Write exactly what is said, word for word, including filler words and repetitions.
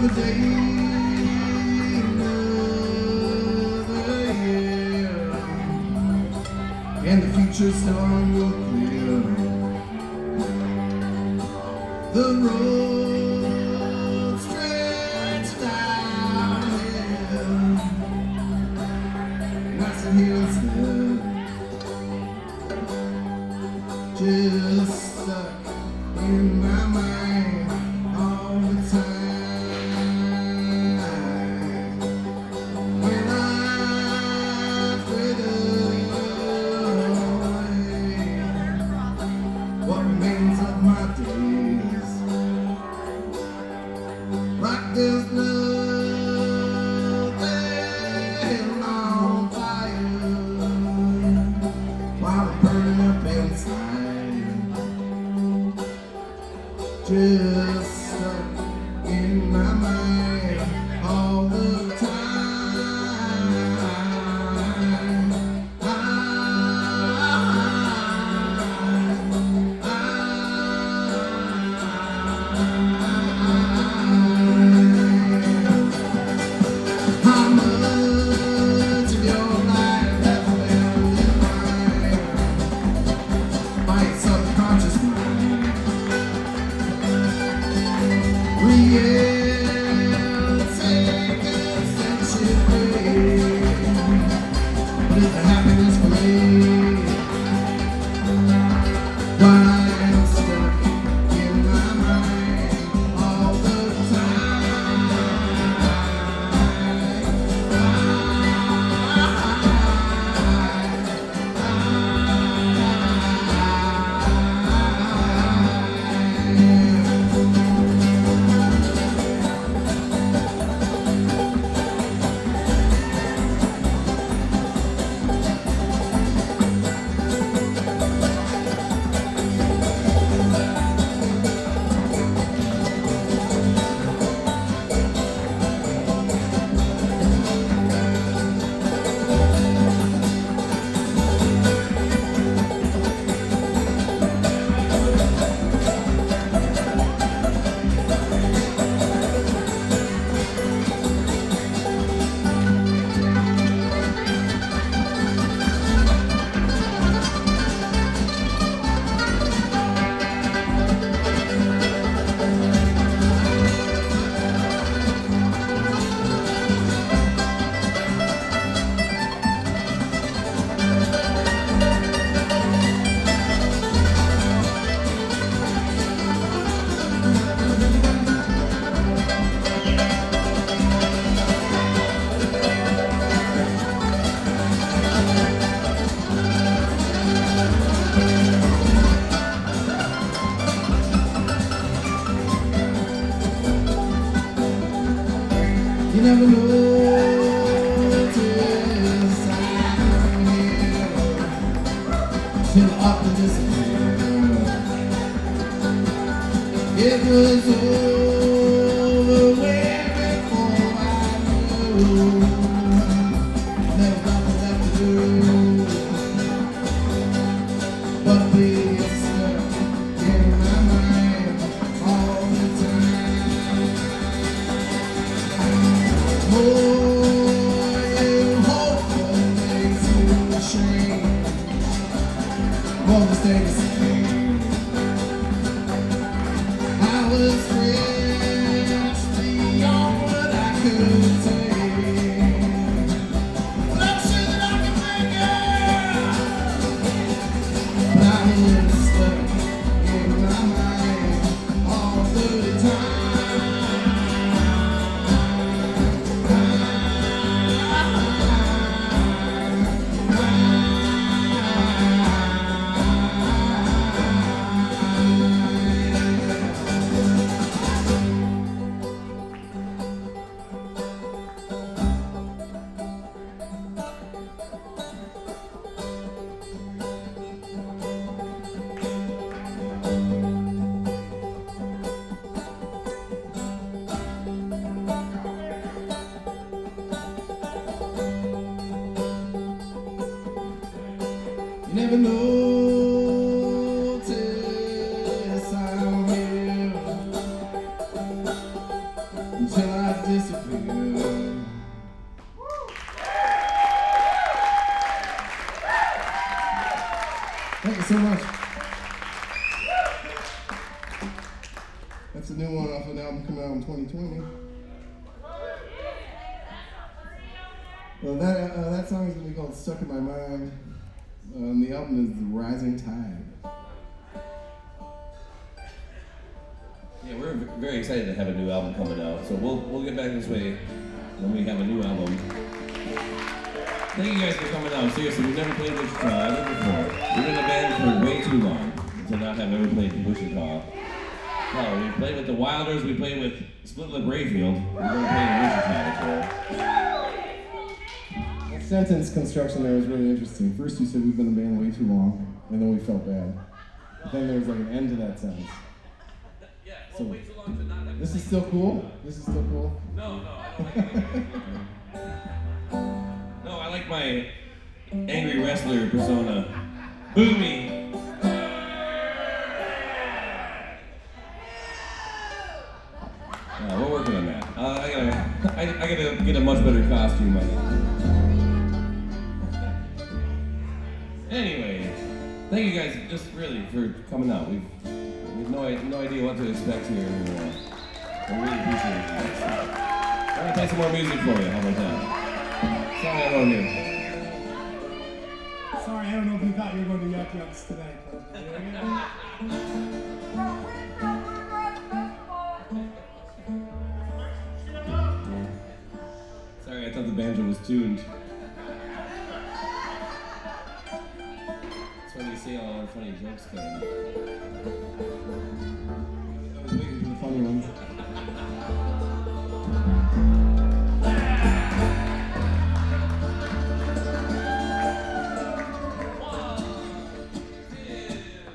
another day, another year, and the future's starting to clear. The road stretches downhill, and I sit here instead, just stuck in my mind all the time. When I fade away, what remains of my days, like there's nothing on fire, while I'm burning up inside, just stuck in my mind all the time. I, I, how much of your life has been defined by a subconscious mind? Reality consent should be, but it's the happiness for me. While I'm stuck in my mind all the time. You never notice I'm here till up and disappear. It was over way before I knew. There was nothing left to do but be stuck in my mind all the time. Oh, you hope that makes you ashamed, won't stay the same. I was stretched beyond what I could take, but I'm sure that I can make it. But I was stuck in my mind all the time. You never notice I'm here until I pretty good. Thank you so much. That's a new one off an album coming out in twenty twenty. Well, that uh, that song is going to be called "Stuck in My Mind." Um, the album is "The Rising Tide." Yeah, we're v- very excited to have a new album coming out, so we'll we'll get back this way when we have a new album. Thank you guys for coming out. Seriously, we've never played Wichita ever before. We've been in a band for way too long to not have ever played Wichita. No, we played with the Wilders, we played with Split Lip Rayfield. We're going to play in Wichita before. That sentence construction there was really interesting. First you said we've been in the band way too long, and then we felt bad. But then there was like an end to that sentence. Yeah, well, So, way too long to not have this is still cool? This is still cool? No, no, I don't like it. No, I like my angry wrestler persona. Boo me! Uh, we're working on that. Uh, I gotta, I, I gotta get a much better costume. I think. Anyway, thank you guys just really for coming out. We've, we've no, no idea what to expect here anymore. I really appreciate it. I'm gonna play some more music for you. How about that? Sorry, I don't hear. Sorry, I don't know if you thought you were going to Yuck Yucks tonight. But Sorry, I thought the banjo was tuned. That's why we say all our funny jokes, Kevin. I was waiting for the funny ones.